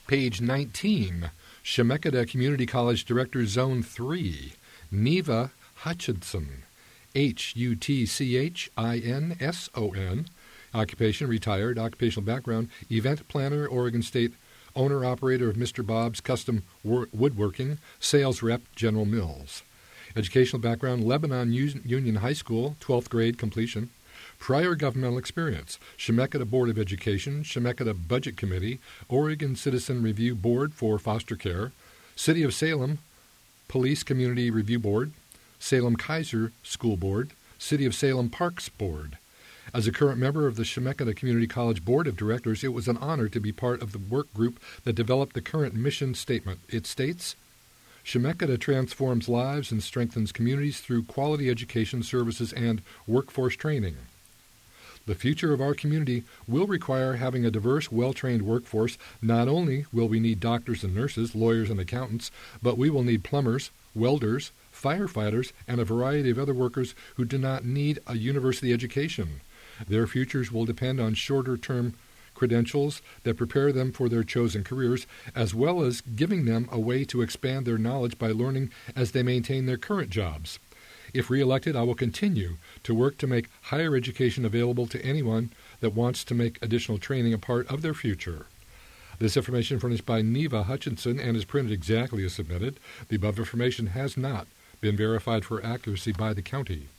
Page 19, Chemeketa Community College Director, Zone 3, Neva Hutchinson, Hutchinson, occupation, retired, occupational background, event planner, Oregon State, owner-operator of Mr. Bob's Custom Woodworking, sales rep, General Mills. Educational background, Lebanon Union High School, 12th grade completion. Prior governmental experience, Chemeketa Board of Education, Chemeketa Budget Committee, Oregon Citizen Review Board for Foster Care, City of Salem Police Community Review Board, Salem Kaiser School Board, City of Salem Parks Board. As a current member of the Chemeketa Community College Board of Directors, it was an honor to be part of the work group that developed the current mission statement. It states, Chemeketa transforms lives and strengthens communities through quality education services and workforce training. The future of our community will require having a diverse, well-trained workforce. Not only will we need doctors and nurses, lawyers and accountants, but we will need plumbers, welders, firefighters, and a variety of other workers who do not need a university education. Their futures will depend on shorter-term credentials that prepare them for their chosen careers, as well as giving them a way to expand their knowledge by learning as they maintain their current jobs. If reelected, I will continue to work to make higher education available to anyone that wants to make additional training a part of their future. This information furnished by Neva Hutchinson and is printed exactly as submitted. The above information has not been verified for accuracy by the county.